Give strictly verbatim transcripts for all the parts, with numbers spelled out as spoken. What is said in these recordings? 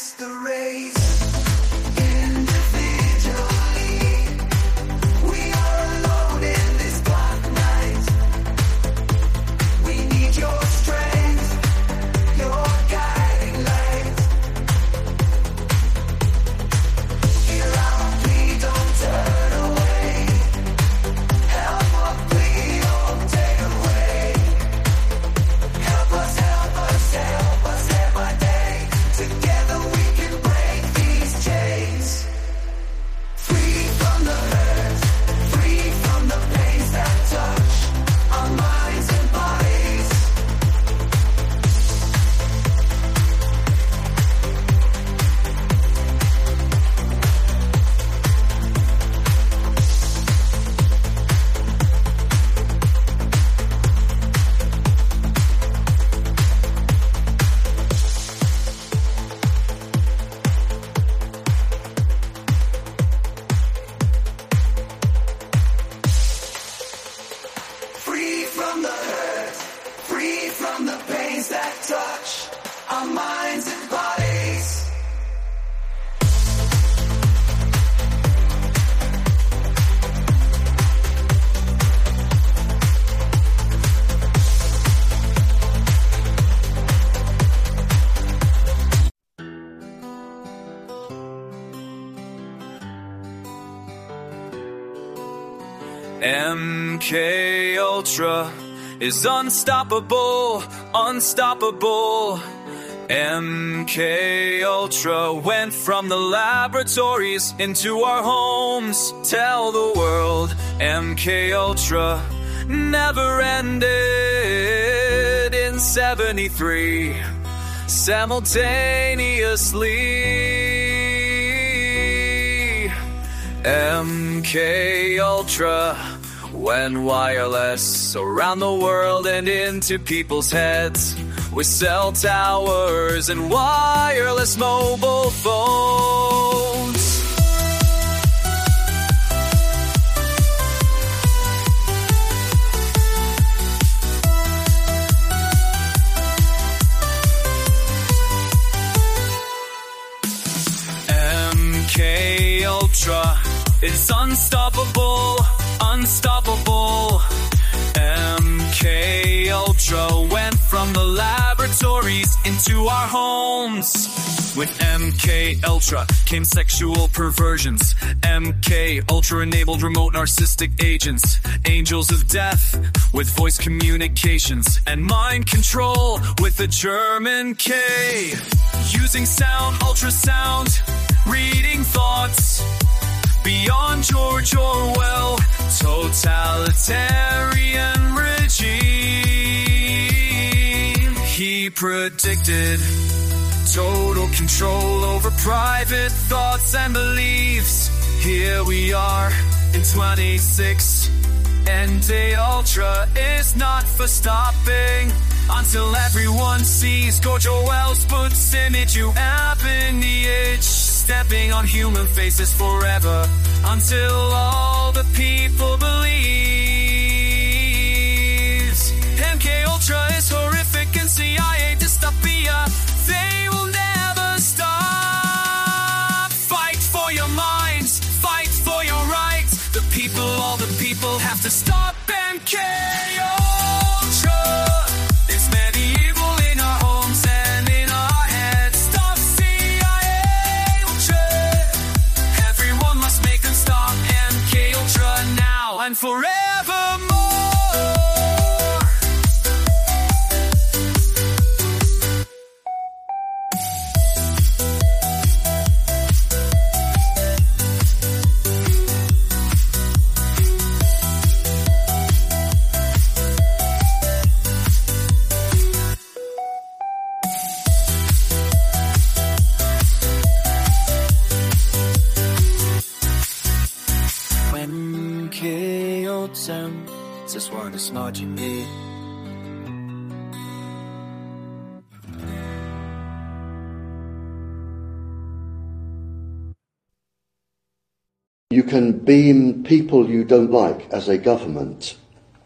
against the race. Individually, we are alone in this black night. We need your strength, your guiding light. Hear our plea, don't turn away. Help our plea, don't take away. Help us, help us, help us day by day. Together we can break these chains. Free from the hurt, free from the pains that touch our minds and bodies. Free from the hurt, free from the pains that touch our minds and bodies. M K Ultra is unstoppable, unstoppable. M K Ultra went from the laboratories into our homes. Tell the world, M K Ultra never ended in seventy-three. Simultaneously, M K Ultra went wireless around the world and into people's heads with cell towers and wireless mobile phones. M K Ultra is unstoppable, unstoppable. M K Ultra went from the laboratories into our homes. With M K Ultra came sexual perversions. M K Ultra enabled remote narcissistic agents, angels of death with voice communications, and mind control with the German K. Using sound, ultrasound, reading thoughts. Beyond George Orwell, totalitarian regime. He predicted total control over private thoughts and beliefs. Here we are in twenty-six. M K Ultra is not for stopping until everyone sees George Orwell's puts image you app in the edge. Stepping on human faces forever until all the people believes. M K Ultra is horrific and C I A dystopia. They will never stop. Fight for your minds, fight for your rights. The people, all the people have to stop M K Ultra. It's medieval in our homes and in our heads. Stop C I A Ultra. Everyone must make them stop M K Ultra now and forevermore. M K Ultra, just wanna smart you need. You can beam people you don't like as a government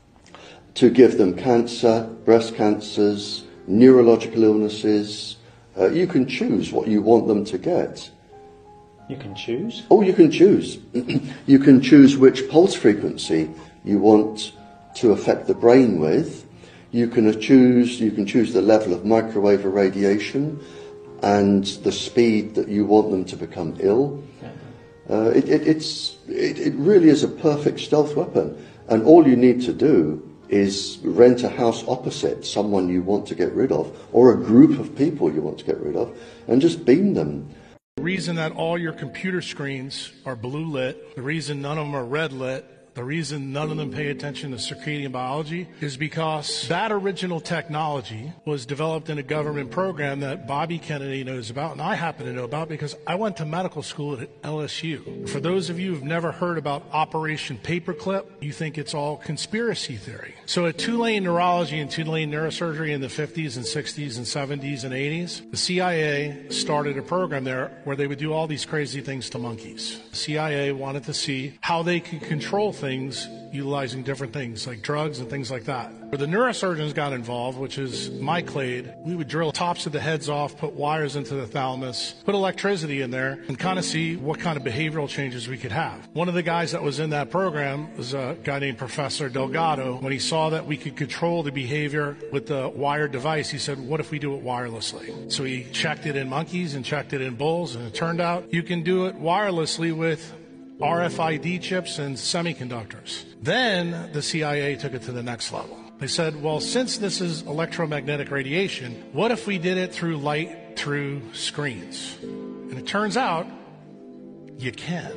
to give them cancer, breast cancers, neurological illnesses, Uh, you can choose what you want them to get. You can choose? Oh, you can choose. You can choose which pulse frequency you want to affect the brain with. You can choose. You can choose the level of microwave irradiation and the speed that you want them to become ill. Uh, it, it, it's, it, it really is a perfect stealth weapon, and all you need to do is rent a house opposite someone you want to get rid of, or a group of people you want to get rid of, and just beam them. The reason that all your computer screens are blue lit, the reason none of them are red lit, the reason none of them pay attention to circadian biology is because that original technology was developed in a government program that Bobby Kennedy knows about, and I happen to know about because I went to medical school at L S U. For those of you who've never heard about Operation Paperclip, you think it's all conspiracy theory. So at Tulane Neurology and Tulane Neurosurgery in the fifties and sixties and seventies and eighties, the C I A started a program there where they would do all these crazy things to monkeys. The C I A wanted to see how they could control things things utilizing different things like drugs and things like that. Where the neurosurgeons got involved, which is my clade, we would drill tops of the heads off, put wires into the thalamus, put electricity in there, and kind of see what kind of behavioral changes we could have. One of the guys that was in that program was a guy named Professor Delgado. When he saw that we could control the behavior with the wired device, he said, what if we do it wirelessly? So he checked it in monkeys and checked it in bulls, and it turned out you can do it wirelessly with R F I D chips and semiconductors. Then the C I A took it to the next level. They said, well, since this is electromagnetic radiation, what if we did it through light through screens? And it turns out you can.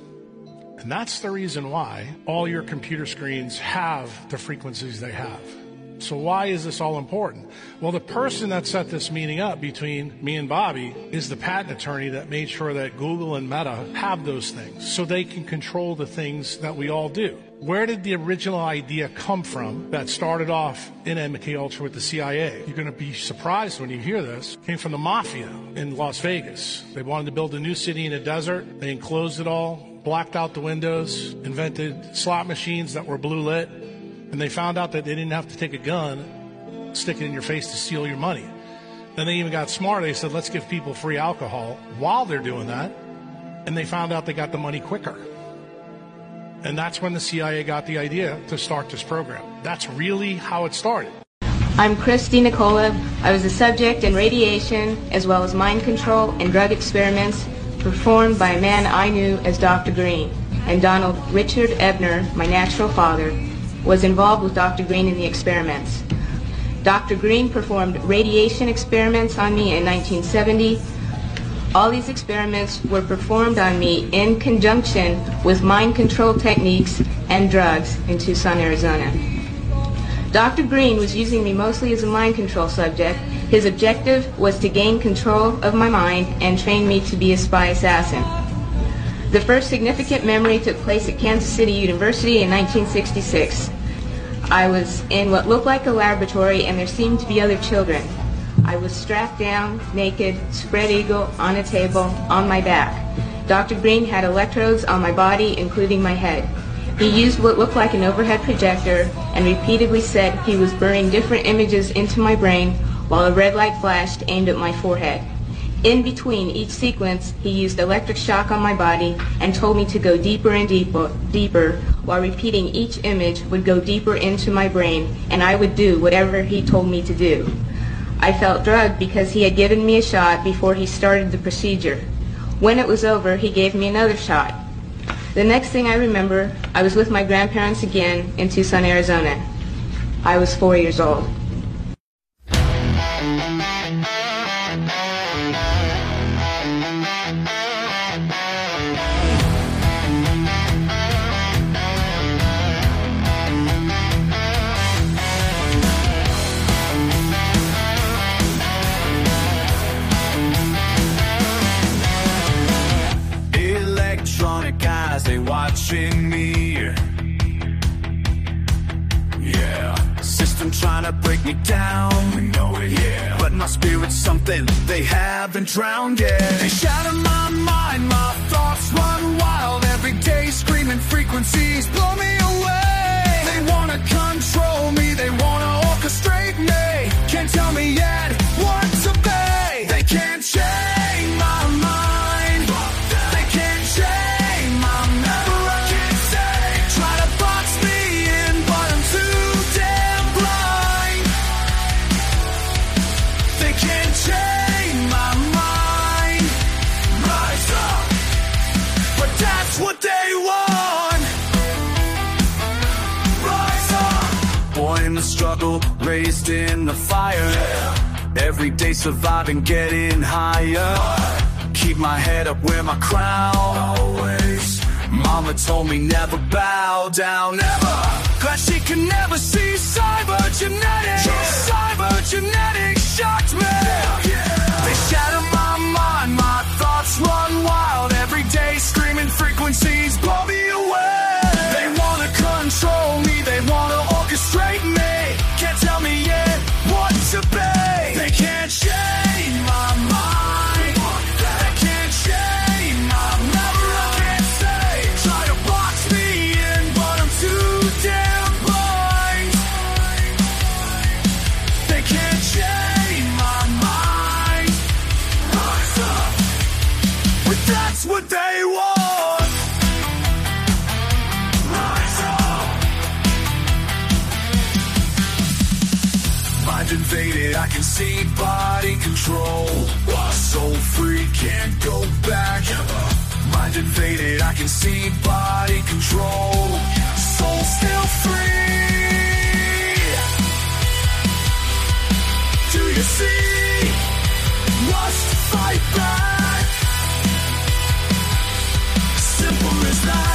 And that's the reason why all your computer screens have the frequencies they have. So why is this all important? Well, the person that set this meeting up between me and Bobby is the patent attorney that made sure that Google and Meta have those things so they can control the things that we all do. Where did the original idea come from that started off in M K Ultra with the C I A? You're going to be surprised when you hear this. It came from the mafia in Las Vegas. They wanted to build a new city in a desert. They enclosed it all, blacked out the windows, invented slot machines that were blue lit. And they found out that they didn't have to take a gun, stick it in your face to steal your money. Then they even got smart. They said, let's give people free alcohol while they're doing that. And they found out they got the money quicker. And that's when the C I A got the idea to start this program. That's really how it started. I'm Christy Nicola. I was a subject in radiation as well as mind control and drug experiments performed by a man I knew as Doctor Green. And Donald Richard Ebner, my natural father, was involved with Doctor Green in the experiments. Doctor Green performed radiation experiments on me in nineteen seventy. All these experiments were performed on me in conjunction with mind control techniques and drugs in Tucson, Arizona. Doctor Green was using me mostly as a mind control subject. His objective was to gain control of my mind and train me to be a spy assassin. The first significant memory took place at Kansas City University in nineteen sixty-six. I was in what looked like a laboratory and there seemed to be other children. I was strapped down, naked, spread eagle, on a table, on my back. Doctor Green had electrodes on my body, including my head. He used what looked like an overhead projector and repeatedly said he was burning different images into my brain while a red light flashed aimed at my forehead. In between each sequence, he used electric shock on my body and told me to go deeper and deeper, deeper, while repeating each image would go deeper into my brain, and I would do whatever he told me to do. I felt drugged because he had given me a shot before he started the procedure. When it was over, he gave me another shot. The next thing I remember, I was with my grandparents again in Tucson, Arizona. I was four years old. They watching me, yeah. System trying to break me down, we know it, yeah. But my spirit's something they haven't drowned yet. They shatter my mind, my thoughts run wild. Every day screaming frequencies blow me away. They wanna control me, they wanna orchestrate me. Can't tell me yet what to pay. They can't change my mind. They can't change my memory. I can't say. Try to box me in, but I'm too damn blind. They can't change my mind. Rise up, but that's what they want. Rise up. Born in the struggle, raised in the fire. Every day surviving, getting higher. Keep my head up, wear my crown. Always. Mama told me never bow down, never. Glad she could never see cybergenetics. Cybergenetics shocked me. They shatter my mind, my thoughts run wild. Every day screaming frequencies blow me away. They wanna control me, they wanna orchestrate me. Can't tell me yet what to be. They can't change my mind. They can't change my memory. I can't say. Try to box me in, but I'm too damn blind. They can't change my mind. Rise up, but that's what they want. Rise up. Mind invaded, I can see body control. Soul free, can't go back. Mind invaded, I can see body control. Soul still free. Do you see? Must fight back. Simple as that.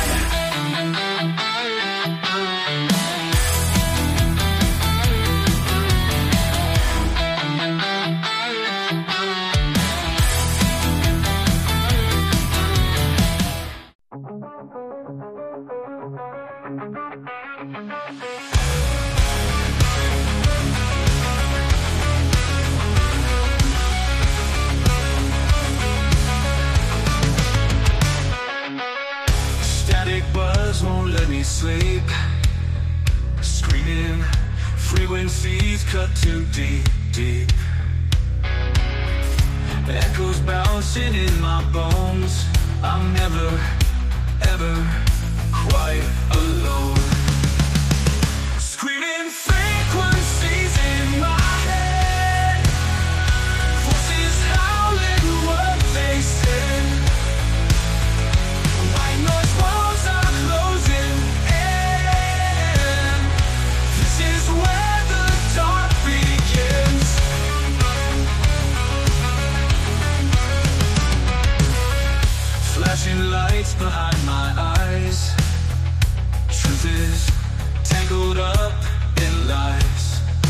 Static buzz won't let me sleep. Screaming frequencies cut too deep, deep. Echoes bouncing in my bones. I'm never, ever quite alone. Screaming frequencies in my head. Voices howling what they said. White noise walls are closing in. This is where the dark begins. Flashing lights behind my eyes. Truth is tangled up in lies.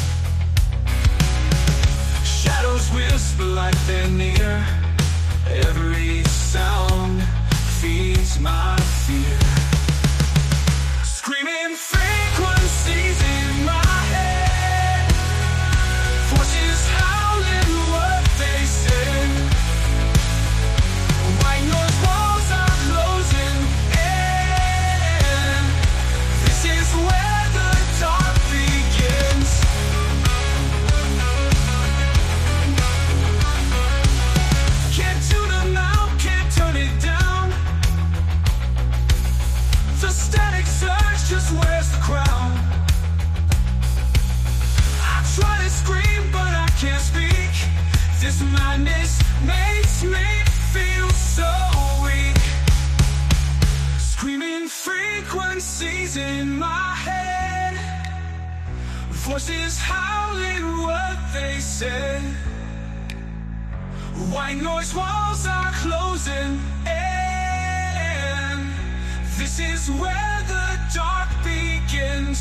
Shadows whisper like they're near. Every sound feeds my fear. Screaming frequencies in my head. Voices howling what they said. White noise walls are closing in. This is where the dark begins. Can't tune them out, can't turn it down. The static surge just wears the crown. I try to scream, but I can't speak. This madness makes me feel so weak. Screaming frequencies in my head. Voices howling what they said. White noise walls are closing in. This is where the dark begins.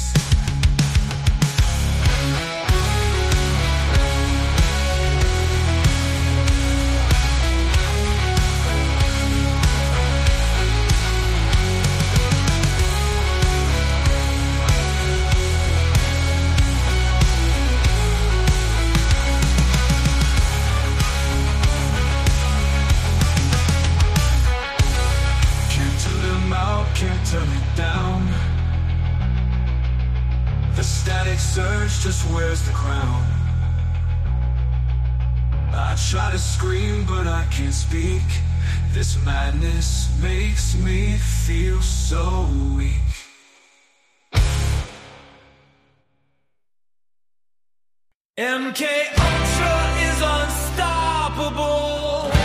surge just wears the crown. I try to scream, but I can't speak. This madness makes me feel so weak. M K Ultra is unstoppable.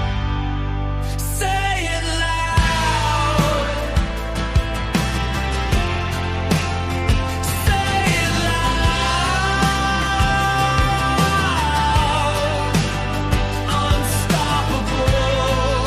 Say it loud. Say it loud. Unstoppable.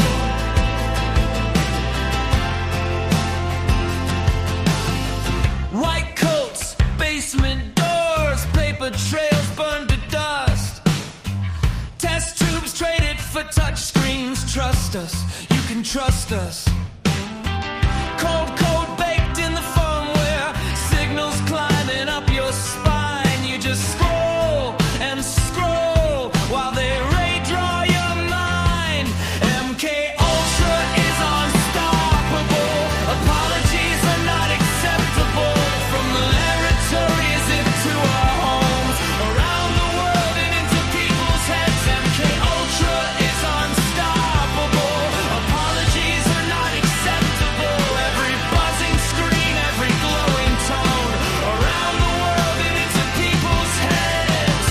White coats, basement doors, paper trails burned to dust. Test tubes traded for touch screens. Trust us, you can trust us. Cold code baked in the firmware. Signals climbing up your spine. You just scroll and scroll while they ray draw your mind. M K Ultra is unstoppable. Apologies are not acceptable. From the laboratories into our homes, around the world and into people's heads. M K Ultra is unstoppable. Apologies are not acceptable. Every buzzing screen, every glowing tone, around the world and into people's heads.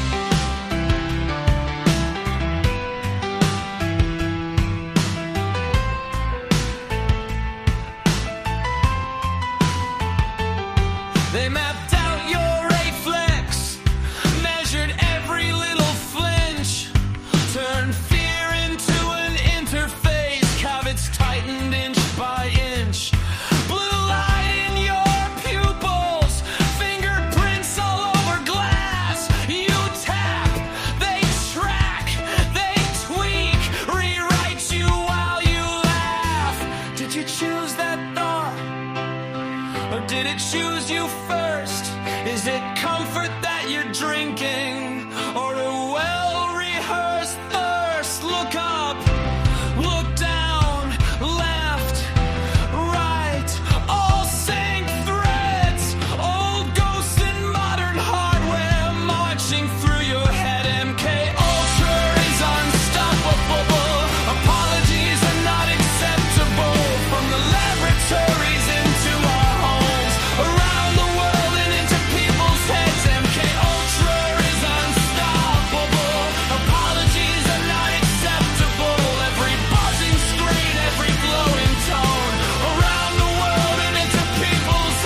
They mapped out your reflex, measured every little flinch, turned fear into an interface, cavits tightened inch by inch. Blue light in your pupils, fingerprints all over glass. You tap, they track, they tweak, rewrite you while you laugh. Did you choose that thought? Or did it choose you first? Is it comfort that you're drinking? Or a well-rehearsed thirst? Look up, look down, left, right. All sync threads, old ghosts and modern hardware marching through your head. M K Ultra is unstoppable. Apologies are not acceptable. From the laboratories into our homes, around the world and into people's heads. M K Ultra is unstoppable. Apologies are not acceptable. Every buzzing screen, every glowing tone, around the world and into people's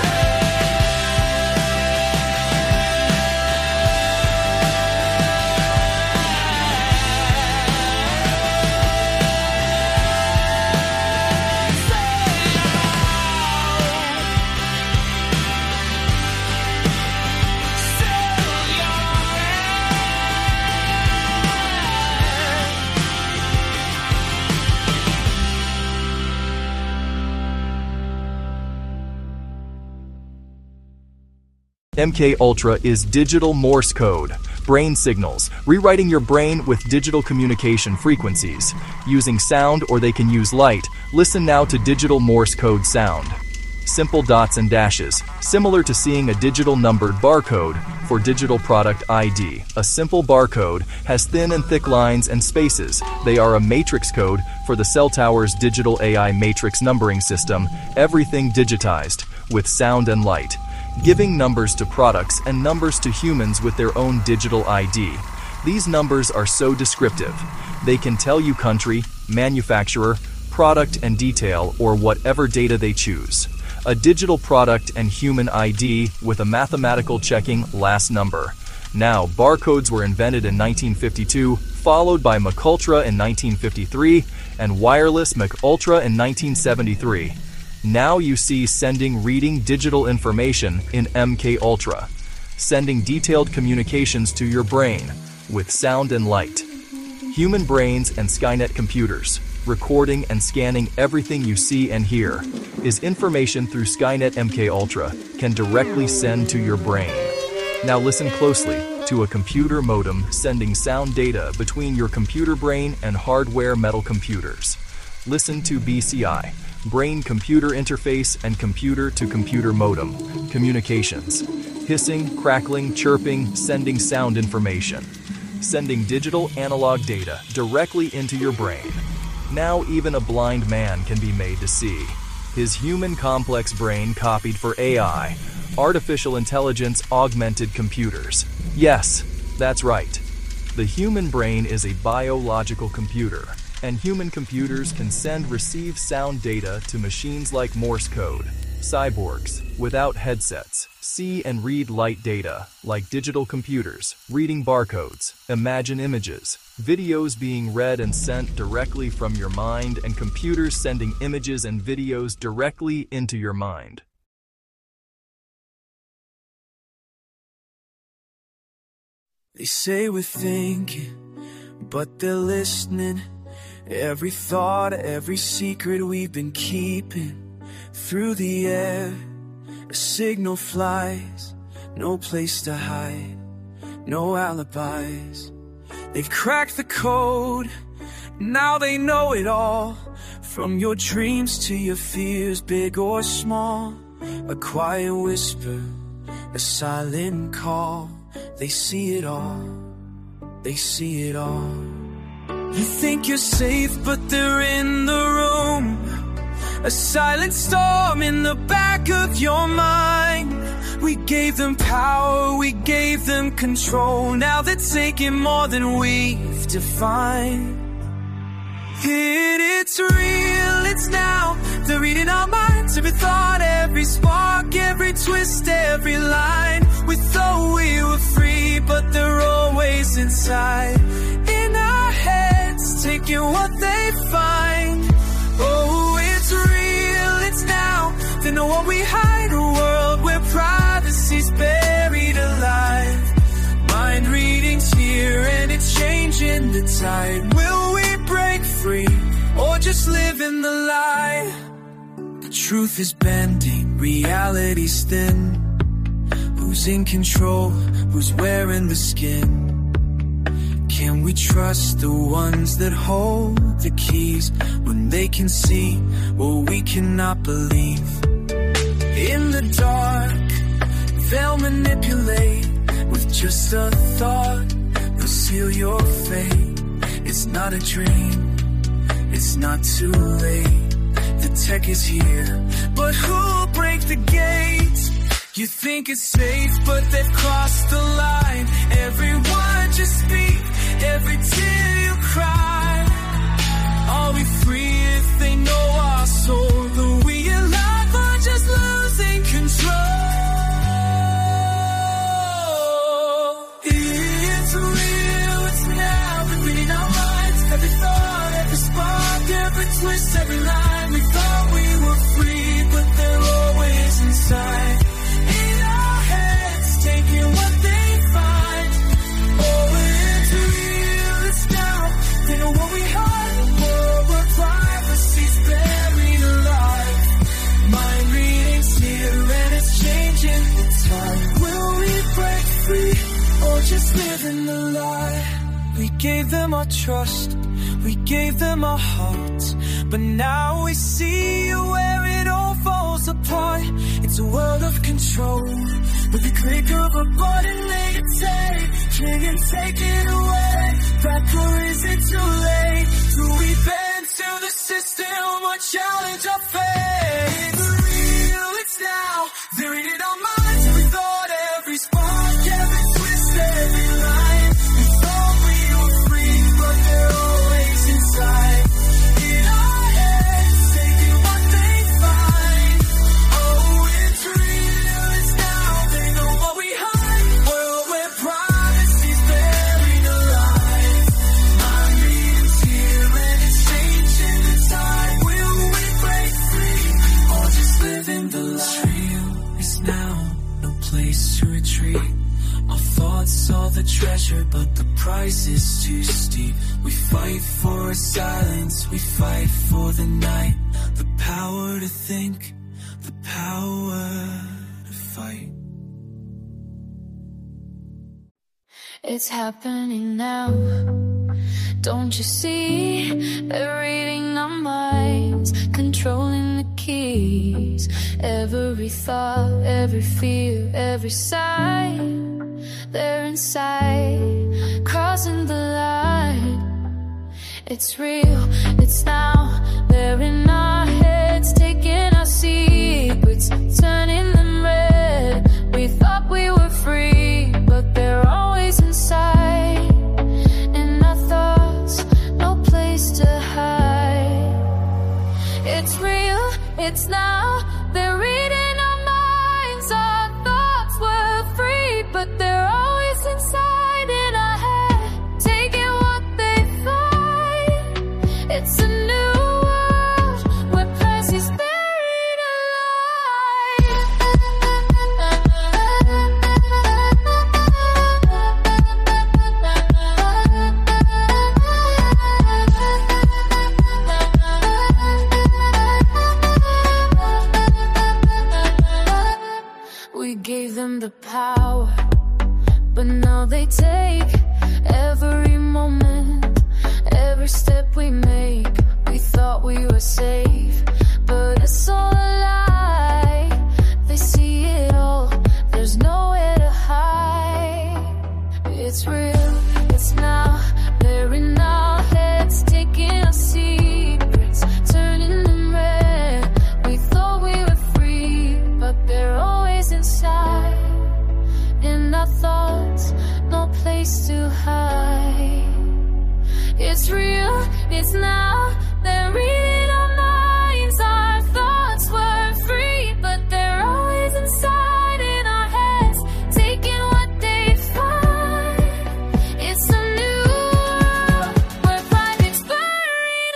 M K Ultra is digital Morse code, brain signals, rewriting your brain with digital communication frequencies. Using sound or they can use light, listen now to digital Morse code sound. Simple dots and dashes, similar to seeing a digital numbered barcode for digital product I D. A simple barcode has thin and thick lines and spaces. They are a matrix code for the cell tower's digital A I matrix numbering system, everything digitized, with sound and light. Giving numbers to products and numbers to humans with their own digital I D. These numbers are so descriptive. They can tell you country, manufacturer, product and detail, or whatever data they choose. A digital product and human I D with a mathematical checking last number. Now, barcodes were invented in nineteen fifty-two, followed by McUltra in nineteen fifty-three, and wireless McUltra in nineteen seventy-three. Now you see sending reading digital information in M K Ultra, sending detailed communications to your brain with sound and light. Human brains and Skynet computers, recording and scanning everything you see and hear, is information through Skynet M K Ultra can directly send to your brain. Now listen closely to a computer modem sending sound data between your computer brain and hardware metal computers. Listen to B C I. Brain-computer interface and computer-to-computer modem communications. Hissing, crackling, chirping, sending sound information. sending digital analog data directly into your brain. Now even a blind man can be made to see. His human complex brain copied for A I, artificial intelligence augmented computers. Yes, that's right. The human brain is a biological computer, and human computers can send receive sound data to machines like Morse code. Cyborgs, without headsets, see and read light data, like digital computers, reading barcodes, imagine images, videos being read and sent directly from your mind, and computers sending images and videos directly into your mind. They say we're thinking, but they're listening. Every thought, every secret we've been keeping. Through the air, a signal flies. No place to hide, no alibis. They've cracked the code, now they know it all. From your dreams to your fears, big or small. A quiet whisper, a silent call. They see it all, they see it all. You think you're safe, but they're in the room. A silent storm in the back of your mind. We gave them power, we gave them control. Now they're taking more than we've defined. It, it's real, it's now. They're reading our minds, every thought, every spark, every twist, every line. We thought we were free, but they're always inside. In our heads, taking what they find. Oh, it's real, it's now. They know what we hide, a world where privacy's buried alive. Mind reading's here and it's changing the tide. Will we break free or just live in the lie? The truth is bending, reality's thin. Who's in control, who's wearing the skin? Can we trust the ones that hold the keys when they can see what we cannot believe? In the dark, they'll manipulate with just a thought. They'll seal your fate. It's not a dream, it's not too late. The tech is here, but who'll break the gate? You think it's safe, but they've crossed the line. Everyone just speak, every tear you cry. Are we free if they know our soul? Are we alive or just losing control? It's real, it's now. We're reading our minds, every thought, every spark, every twist, every line. We thought we were free, but they're always inside. Taking what they find. Oh, it's real, it's now. They know what we hide, a world where privacy's buried alive. Mind reading's here and it's changing the time. Will we break free or just live in the lie? We gave them our trust, we gave them our hearts, but now we see where it all falls apart. It's a world of control. With the click of a button they can take, can take it away. Back or is it too late? Do we bend to the system or challenge our fate? It's real, it's now. They're in our minds, every thought, every spark, every twist, every line. We thought we were free, but they're always inside. In our heads, taking what they find. Oh, it's real, it's now. They know what we hide, world where privacy's buried alive. Mind reading's here and it's changing the tide. Will we break free or just live in the lie? It's real, it's now, no place to retreat. Our thoughts are the treasure, but the price is too steep. We fight for a silence, we fight for the night. The power to think, the power to fight. It's happening now. Don't you see? They're reading our minds, controlling the keys. Every thought, every fear, every sign. they're inside, crossing the line. It's real, it's now, they're in our heads, taking our secrets, turning them red. We thought we were free, but they're always inside, in our thoughts, no place to hide. It's real, it's now, they're reading our minds. Our thoughts were free, but they're always inside in our head, taking what they find. It's a new world where Percy's buried We gave them the power, but now they take every moment, every step we make. We thought we were safe, but it's all a lie. They see it all, there's nowhere to hide. It's real, it's now, they're in our heads, taking our secrets, turning them red. We thought we were free, but they're always inside, in our thoughts, no place to hide. It's real, it's now, they're reading our minds. Our thoughts were free, but they're always inside in our heads, taking what they find. It's a new world where private's buried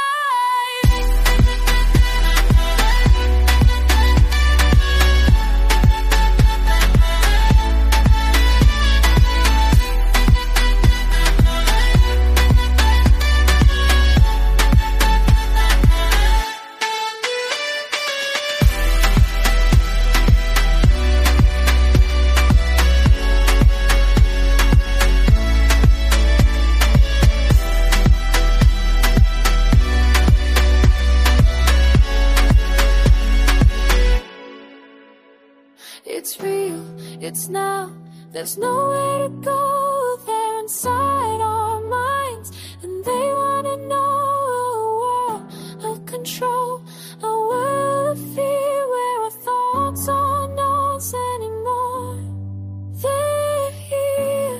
It's real, it's now, there's nowhere to go. They're inside our minds, and they wanna know a world of control, a world of fear where our thoughts aren't ours anymore. They're here.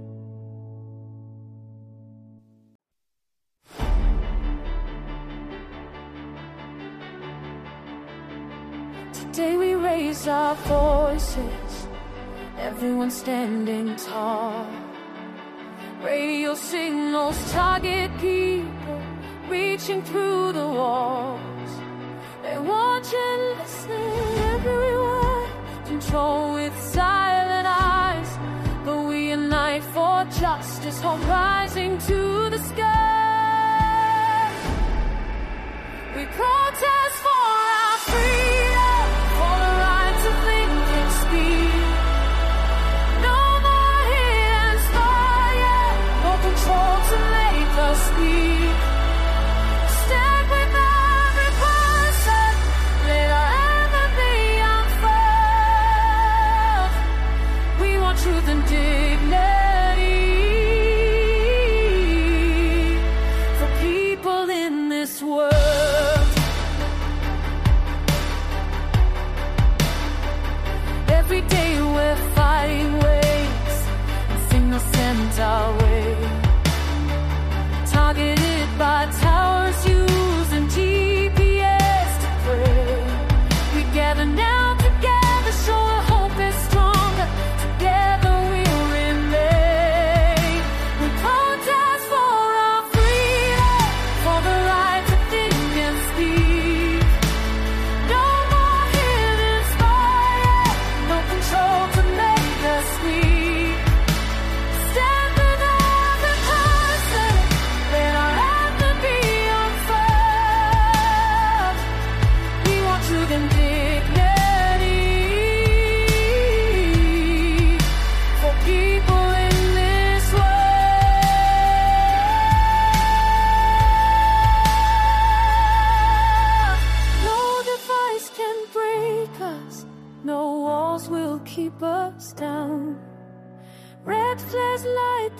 Today we raise our voices, everyone standing tall. Radio signals target people, reaching through the walls. They watch and listen every word, control with silent eyes. But we unite for justice, hope rising to the sky. We protest for our freedom, for the right to think and speak. No more hidden fire, no control to make us speak. Stand with every person, let our empathy unfold. We want truth and dignity.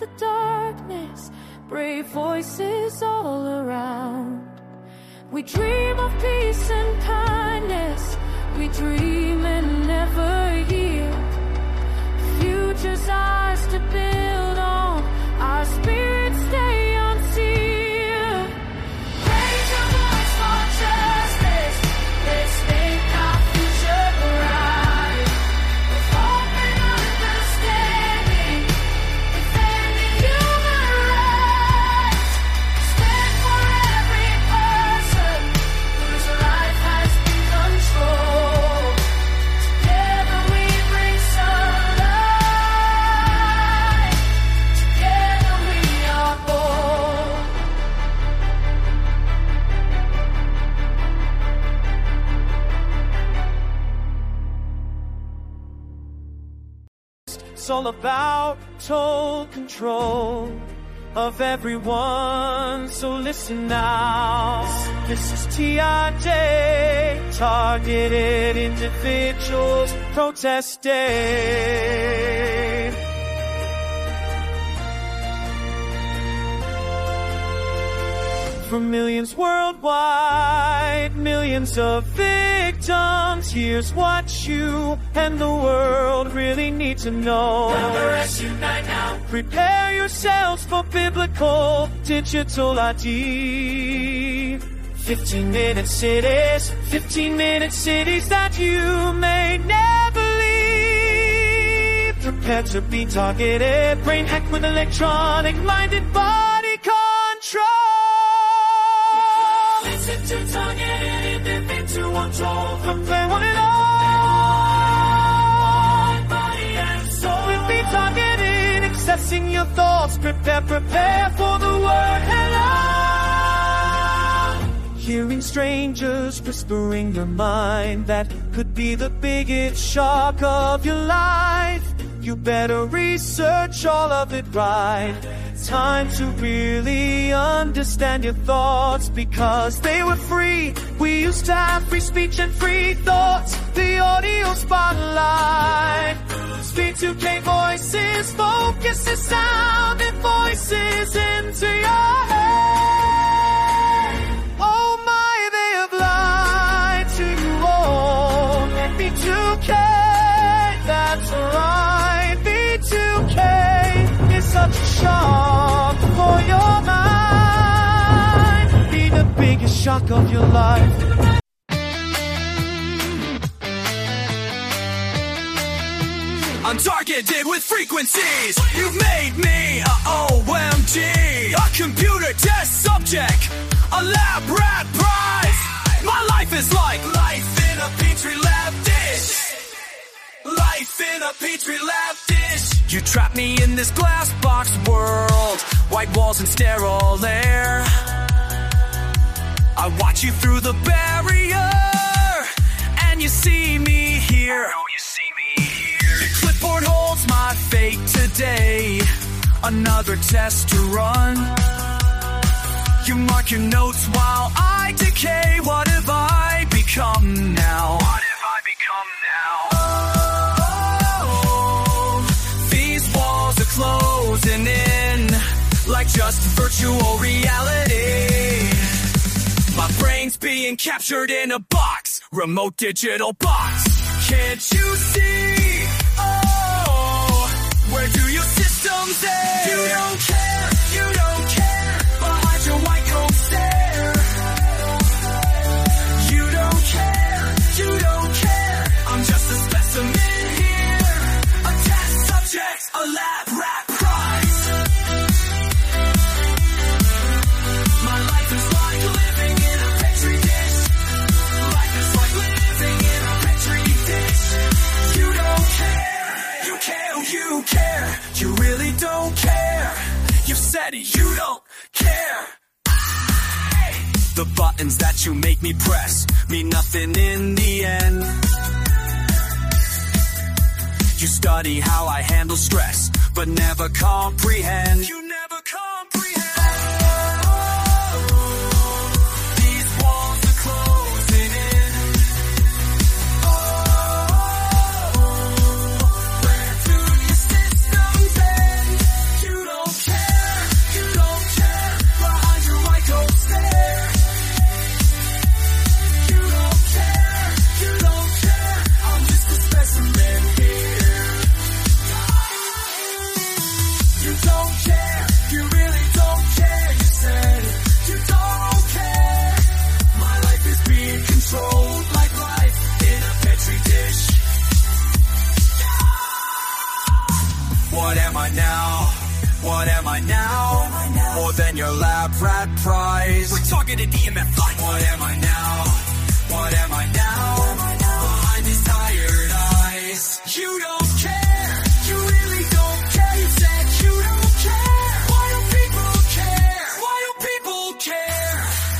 the darkness, brave voices all around. We dream of peace and kindness, we dream and never yield. Future's ours to build on, our spirits stay unsealed. Raise your voice for justice, let's make our future bright. With hope and understanding, defending human rights. Stand for every person whose life has been controlled. Together we bring sunlight. Together we are bold. It's all about total control of everyone, so listen now. This is T I J, targeted individuals protesting. For millions worldwide, millions of victims, here's what you and the world really need to know. Let's unite now. Prepare yourselves for biblical digital I D. fifteen minute cities, fifteen minute cities that you may never leave. Prepare to be targeted, brain hacked with electronic minded body control. Listen to targeted individual control from they want it all. Body and soul will be targeted, accessing your thoughts. Prepare, prepare for the word hello. Hearing strangers whispering your mind, that could be the biggest shock of your life. You better research all of it right. Time to really understand your thoughts, because they were free. We used to have free speech and free thoughts. The audio spotlight, speed two K voices, focus the sound and voices into your head. Oh my, they have lied to you all. V two K, that's right, V two K is such a shock for your mind. Be the biggest shock of your life. I'm targeted with frequencies. You've made me a O M G, a computer test subject, a lab rat prize. My life is like life in a petri lab dish. Life in a petri lab dish. You trap me in this glass box world, white walls and sterile air. I watch you through the barrier, and you see me here. I know you see me here. The clipboard holds my fate today, another test to run. You mark your notes while I decay. What have I become now? What have I become now? Closing in like just virtual reality. My brain's being captured in a box, remote digital box. Can't you see? Oh, where do your systems end? You don't care, you don't care. Behind your white coat stare. You don't care, you don't care. I'm just a specimen here, a test subject, a lab rat prize. My life is like living in a petri dish. Life is like living in a petri dish. You don't care, you care, you care. You really don't care. You said you don't care. The buttons that you make me press mean nothing in the end. You study how I handle stress, but never comprehend. You never comprehend. These walls are closing in. Oh, where do your systems end? You don't targeted E M F line. What am I now? What am I now? Behind these tired eyes. You don't care. You really don't care. You said you don't care. Why do people care? Why do people care?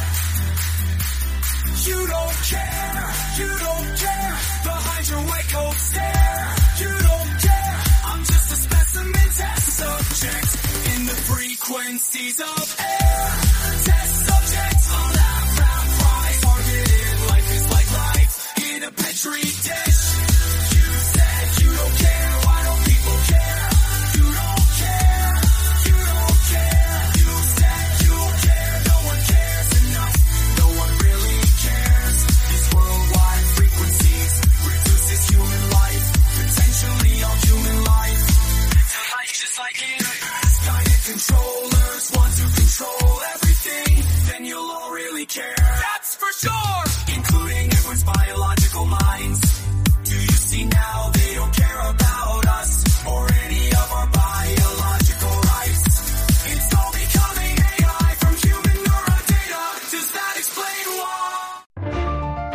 You don't care. You don't care. Behind your white coat stare. You don't care. I'm just a specimen test subject in the frequencies of air. Test subject. All that rap prize. Targeted life is like life in a petri dish. You said you don't care. Why don't people care? You don't care. You don't care. You said you don't care. No one cares enough. No one really cares. These worldwide frequencies reduces human life. Potentially all human life. Just like in a past, guided controllers want to control everything. Then you'll all really care. That's for sure. Including everyone's biological minds. Do you see now they don't care about us or any of our biological rights? It's all becoming A I from human neurodata. Does that explain why?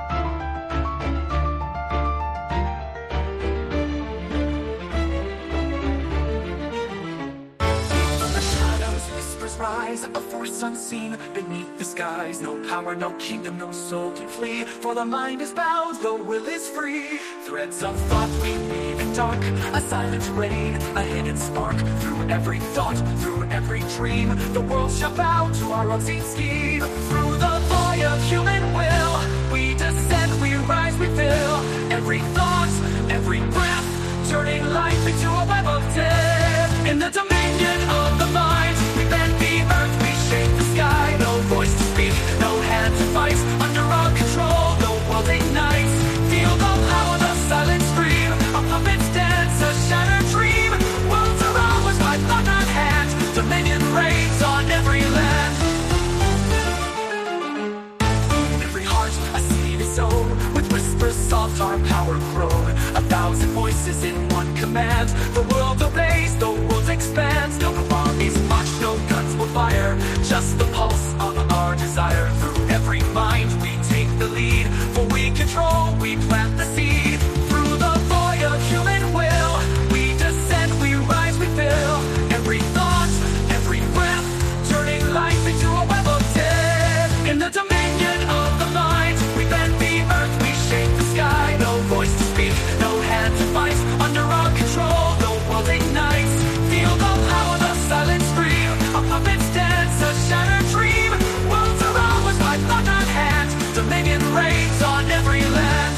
The shadows, whispers rise, a force unseen beneath the skies. No power, no kingdom, no soul can flee. For the mind is bound, the will is free. Threads of thought we weave in dark, a silent rain, a hidden spark. Through every thought, through every dream, the world shall bow to our unseen scheme. Through the void of human will, we descend, we rise, we fill. Every thought, every breath, turning life into a web of death. In the dominion of the mind, we bend the earth, we shape the sky. No voice to speak, no hand to fight. Under our control, the world ignites. Feel the power, the silent scream. Our puppets dance, a shattered dream. Worlds are ours by blood, not hand. Dominion reigns on every land. Every heart, a seed is sown. With whispers soft, our power grown. A thousand voices in one command. The world obeys, the world expands. No armies march, no guns will fire. Just the pulse of our desire. Through every mind we take the lead. For we control, we plant the seed. Through the void of human will, we descend, we rise, we fill. Every thought, every breath, turning life into a web of death. In the dominion of the mind, we bend the earth, we shape the sky. No voice to speak, no hand to fight. Under our control, the world ignites. Feel the power, the silent scream. Our puppets dance, a shattered dream. Worlds are ours by blood, not hand. Dominion reigns on every land.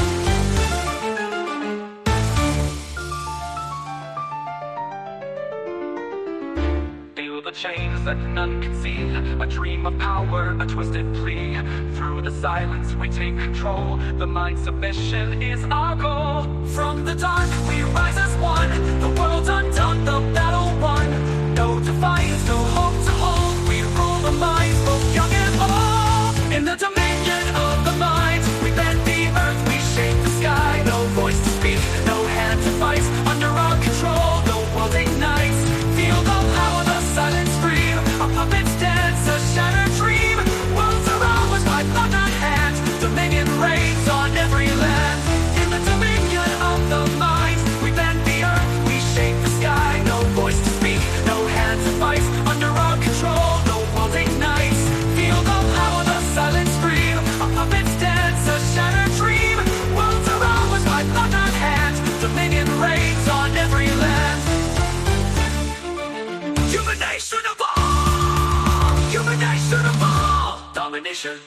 Feel the chains that none can see. A dream of power, a twisted plea. Through the silence we take control. The mind's submission is our goal. From the dark we rise as one. The world's undone, the battle won. No defiance, no hope to hold. We rule the minds, both young and old. In the dominion of the mind, we bend the earth, we shape the sky. No voice to speak, no hand to fight. Under our control, the world ignites. Feel the power, the silent scream. Our puppets dance, a shattered dream. Worlds are ours by blood, not hand. Dominion reigns on every land. In the dominion of the mind, we bend the earth, we shape the sky. No voice to speak, no hand to fight. Under our control, the world ignites. Feel the power, the silent scream. Our puppets dance, a shattered dream. Worlds are ours by blood, not hand. Dominion reigns on every land. Humanization of all! Humanization of all! Domination.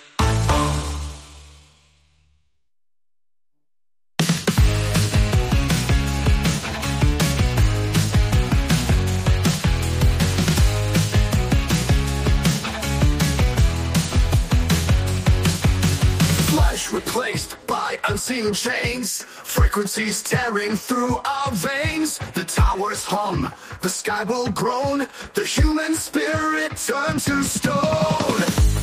Flesh replaced by unseen chains. Frequencies tearing through our veins. The towers hum, the sky will groan. The human spirit turn to stone.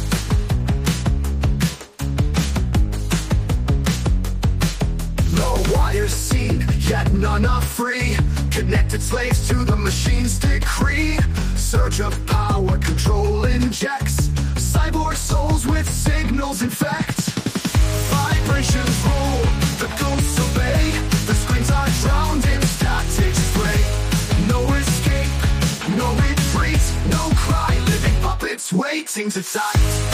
No wires seen, yet none are free. Connected slaves to the machine's decree. Surge of power, control injects. cyborg souls with signals infect. Vibrations rule, the ghosts obey. The screens are drowned in static spray. No escape, no retreat, no cry. Living puppets waiting to die.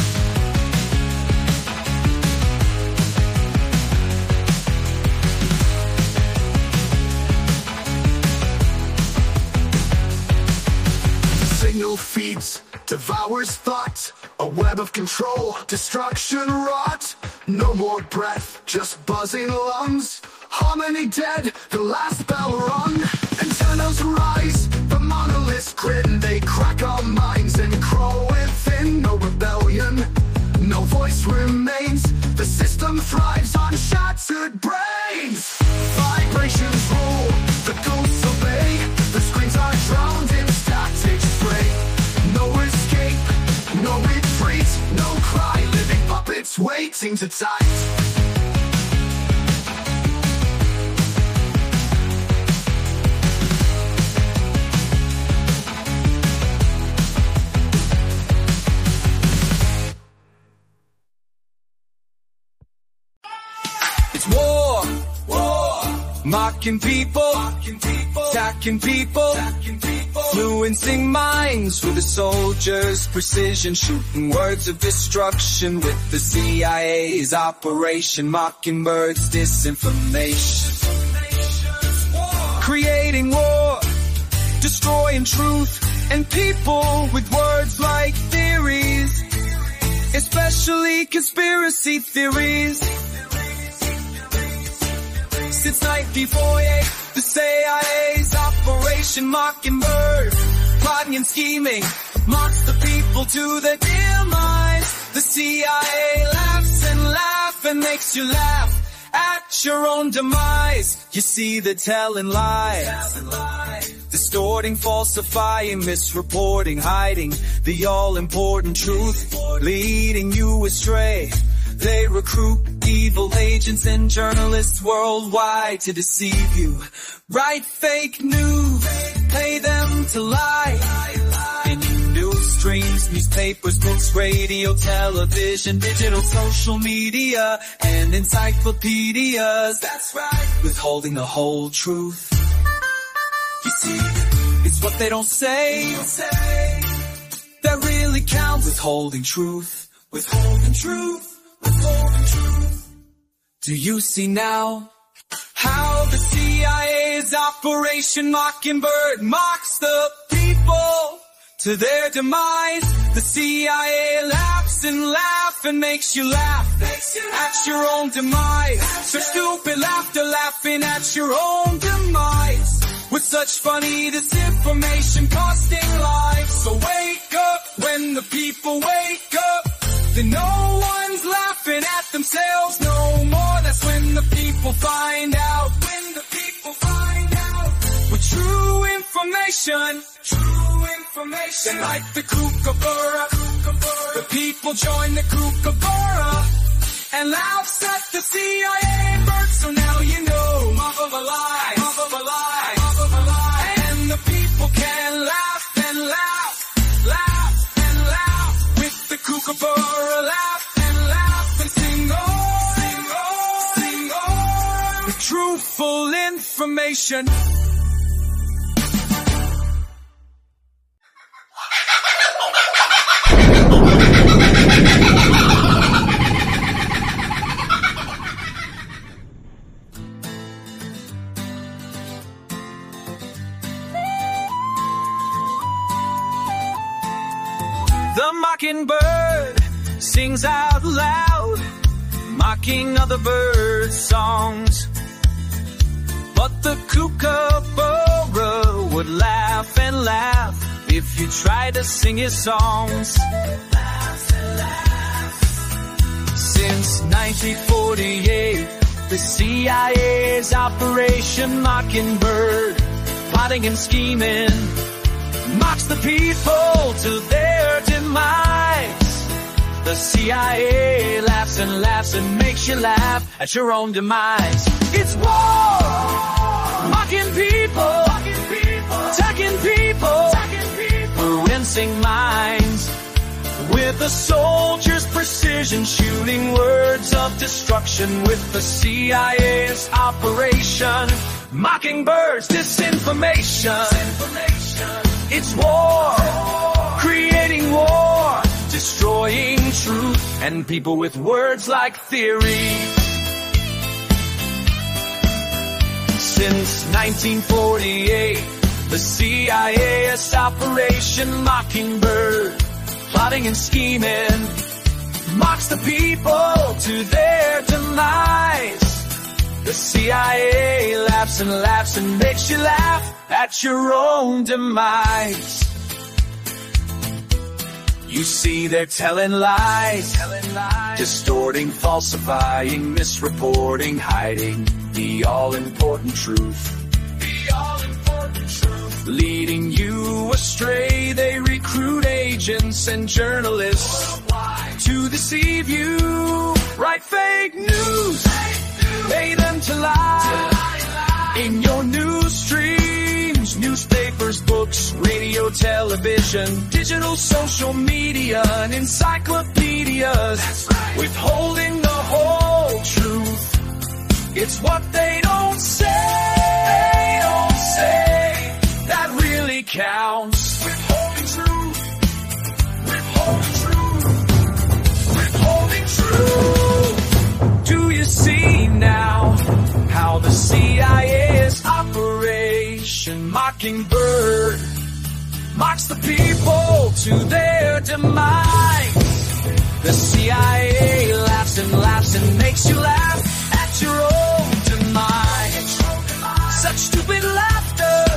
Signal feeds, devours thought. A web of control, destruction wrought. No more breath, just buzzing lungs. Harmony dead, the last bell rung. Antennas rise, the monoliths grin. They crack our minds and crawl within. No rebellion, no voice remains. The system thrives on shattered brains. Vibrations rule, the ghosts obey. The screens are drowned in static spray. No escape, no retreat, no cry. Living puppets waiting to die. It's war, war, mocking people, mocking people, attacking people, attacking people, influencing minds with the soldiers' precision, shooting words of destruction with the C I A's Operation Mockingbird's disinformation. Creating war, destroying truth and people with words like theories, especially conspiracy theories. Since nineteen forty-eight, the C I A's Operation Mockingbird, plotting and scheming, mocks the people to their demise. The C I A laughs and laughs and makes you laugh at your own demise. You see, they're telling lies, distorting, falsifying, misreporting, hiding the all-important truth, leading you astray. They recruit evil agents and journalists worldwide to deceive you. Write fake news, pay them to lie. In news streams, newspapers, books, radio, television, digital, social media, and encyclopedias. That's right, withholding the whole truth. You see, it's what they don't say that really counts. Withholding truth, withholding truth. Do you see now how the C I A's Operation Mockingbird mocks the people to their demise? The C I A laughs and laughs and makes you laugh at your own demise. Such stupid laughter, laughing at your own demise. With such funny disinformation costing lives. So wake up when the people wake up. Then no one's laughing at themselves no more. That's when the people find out. When the people find out. With true information. True information. And like the Kookaburra, the people join the Kookaburra and laughs at the C I A bird. So now you know, mob of a lie, mob of a lie, mob of a lie. And the people can laugh and laugh, laugh and laugh with the Kookaburra. Laugh and laugh and sing on, sing on, sing on. With truthful information. The mockingbird sings out loud, mocking other birds' songs. But the kookaburra would laugh and laugh if you tried to sing his songs. Since nineteen forty-eight, the C I A's Operation Mockingbird, plotting and scheming, mocks the people to their demise. The C I A laughs and laughs and makes you laugh at your own demise. It's war, mocking people, attacking people, rinsing minds with a soldier's precision, shooting words of destruction with the C I A's Operation Mockingbird's disinformation. It's war, creating war, destroying truth and people with words like theory. Since nineteen forty-eight, the C I A has Operation Mockingbird, plotting and scheming, mocks the people to their demise. The C I A laughs and laughs and makes you laugh at your own demise. You see they're telling lies, telling lies, distorting, falsifying, misreporting, hiding the all-important truth, the all-important truth, leading you astray. They recruit agents and journalists to deceive you, write fake news, pay them to lie in your news streams, newspapers, books, radio, television, digital, social media, and encyclopedias, withholding the whole truth. It's what they don't say, they don't say, that really counts. Withholding truth, withholding truth, withholding truth. Do you see now how the C I A's Operation Mockingbird mocks the people to their demise? The C I A laughs and laughs and makes you laugh at your own demise. Such stupid laughter,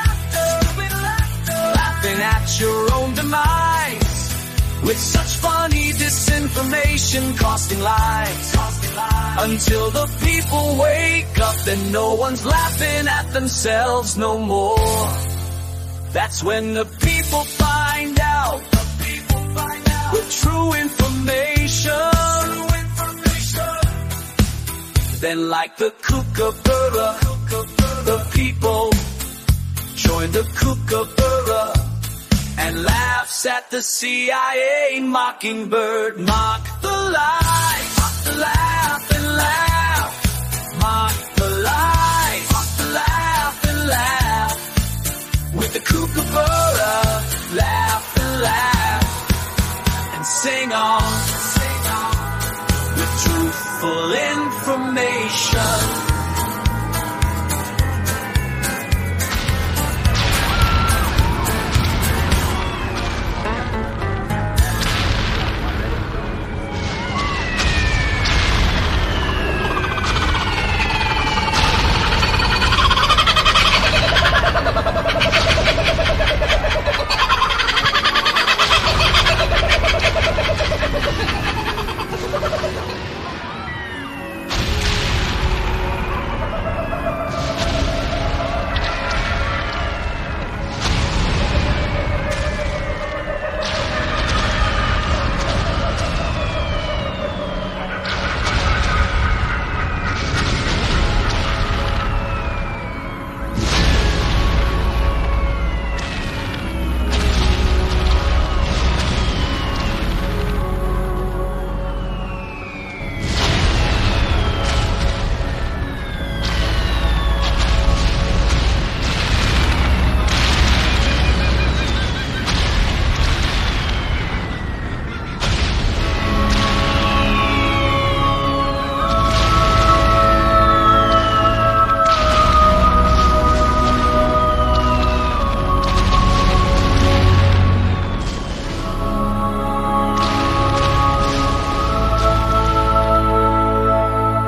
laughing at your own demise, with such funny disinformation costing lives, until the people wake up, then no one's laughing at themselves no more. That's when the people find out, the people find out with true information. True information. Then like the kookaburra, the people join the kookaburra and laughs at the C I A Mockingbird. Mock the lies, mock the laugh and laugh, mock the lies, mock the laugh and laugh, with the kookaburra, laugh and laugh, and sing on, sing on, with truthful